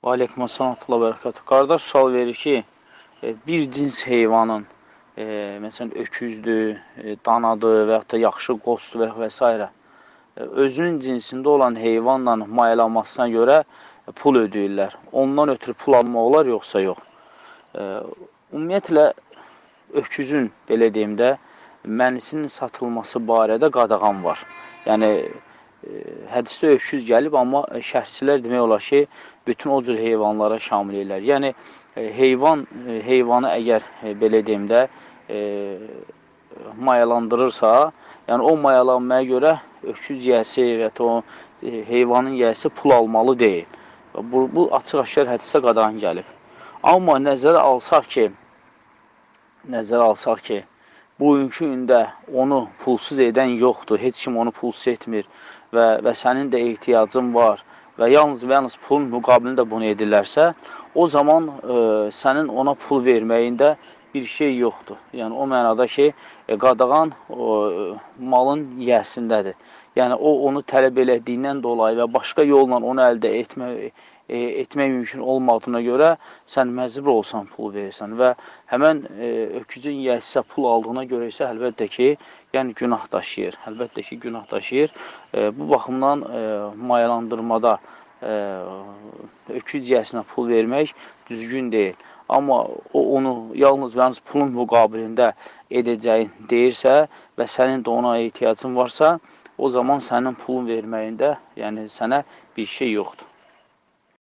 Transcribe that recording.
Və aleykümselam və bərəkatuhu. Qardaş sual verir ki, bir cins heyvanın, məsələn, öküzdür, danadır və yaxud da yaxşı qozdur və s. Özünün cinsində olan heyvanla mayalanmasına görə pul ödəyirlər. Ondan ötürü pul almaq olar, yoxsa yox? Ümumiyyətlə, öküzün, belə deyim də, mənisinin satılması barədə qadağan var. Yəni, hədisdə öküz gəlib, amma şərhçilər demək olar ki, bütün o cür heyvanlara şamil edirlər. Yəni, heyvanı əgər, belə deyim də, mayalandırırsa, yəni o mayalanmaya görə öküz yiyəsi və ya heyvanın yiyəsi pul almalı deyil. Bu açıq-aşkar hədisdə qadağan gəlib. Amma nəzərə alsaq ki, bugünkü gündə onu pulsuz edən yoxdur, heç kim onu pulsuz etmir və sənin də ehtiyacın var və yalnız pulun müqabilində bunu edirlərsə, o zaman sənin ona pul verməyində bir şey yoxdur. Yəni, o mənada ki, qadağan malın yiyəsindədir. Yəni, o onu tələb elədiyindən dolayı və başqa yolla onu əldə etmək mümkün olmadığına görə sən məcbur olsan pul verirsən və həmən öküzün yiyəsi pul aldığına görə isə əlbəttə ki, yəni günah daşıyır. Əlbəttə ki, günah daşıyır. Bu baxımdan mayalandırmada öküz yiyəsinə pul vermək düzgün deyil. Amma o onu yalnız pulun müqabilində edəcəyin deyirsə və sənin də ona ehtiyacın varsa, o zaman sənin pulun verməyində, yəni sənə bir şey yoxdur.